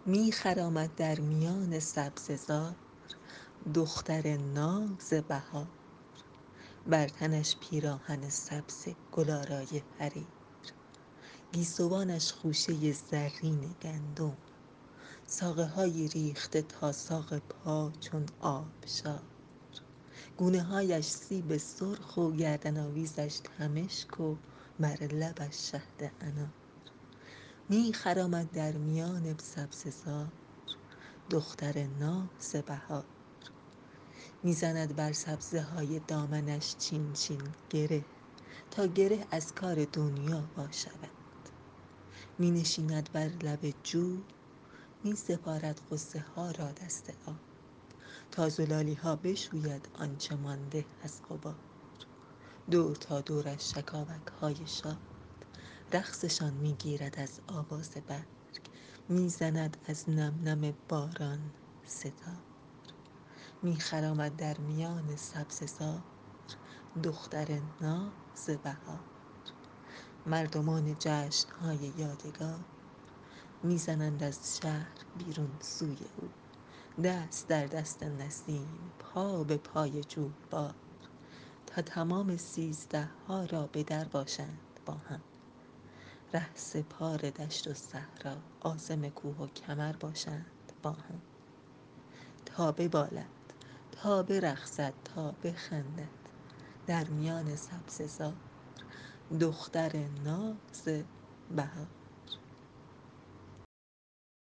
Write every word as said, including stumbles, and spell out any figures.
می خرامد در میان سبززار، دختر ناز بهار. بر تنش پیراهن سبز گلارای حریر، گیسوانش خوشه زرین گندم، ساقه های ریخته تا ساق پا چون آبشار. گونه هایش سیب سرخ و گردن آویزش تمشک و بر لبش شهد انار. می خرامد در میان سبززار، دختر ناز بهار. میزند بر سبزه های دامنش چین چین گره، تا گره از کار دنیا وا شود. می نشیند بر لب جو، می سپارد غصه ها را دست آب، تا زلالی ها بشوید آنچه مانده از غبار. دور تا دورش شکاوک های شاد، رقصشان می گیرد از آواز برگ. می زند از نم نم باران ستار. می خرامد در میان سبززار، دختر ناز بهار. مردمان جشن های یادگار، می زنند از شهر بیرون سوی او. دست در دست نسیم، پا به پای جویبار، تا تمام سیزده ها را به در باشند با هم. ره سپار دشت و صحرا، عازم کوه و کمر باشند با هم. تا ببالد، تا برقصد، تا بخندد در میان سبززار، دختر ناز بهار.